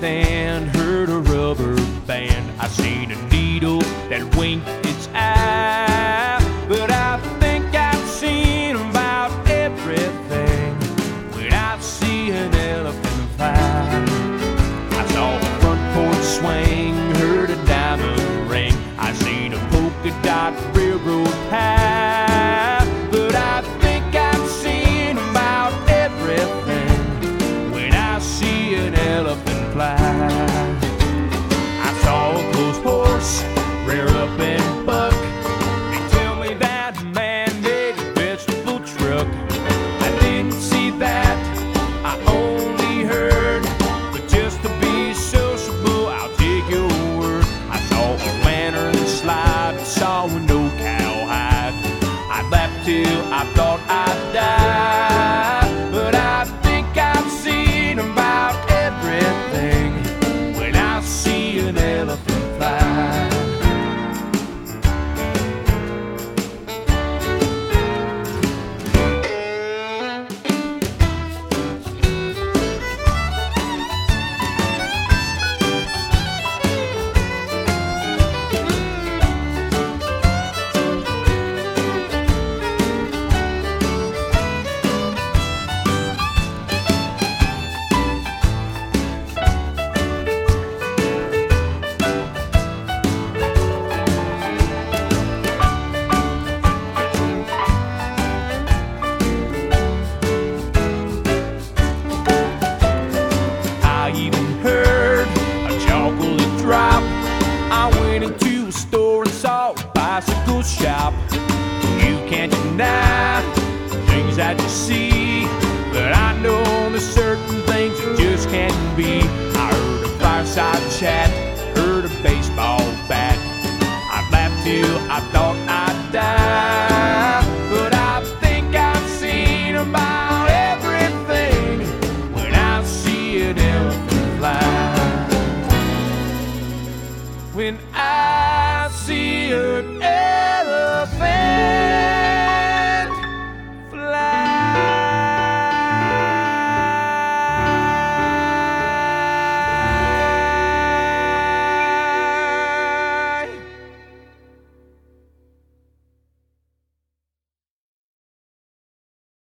then heard a rubber band. I seen a needle that winked its eye, but I think I've seen about everything when I see an elephant fly. I saw a front porch swing, heard a diamond ring. I seen a polka dot railroad path, but I think I've seen about everything when I see an elephant fly. I saw a closed horse rear up and buck. They tell me that man made a vegetable truck. I didn't see that, I only heard, but just to be sociable, I'll take your word. I saw a lantern slide, saw a no cowhide. I laughed till I thought I'd die, but I think I've seen about everything when I see an elephant fly. I even heard a chocolate drop. I went into a store and saw a bicycle shop. You can't deny things that you see, but I know there's certain things that just can't be. I heard a fireside chat, heard a baseball bat. I laughed till I thought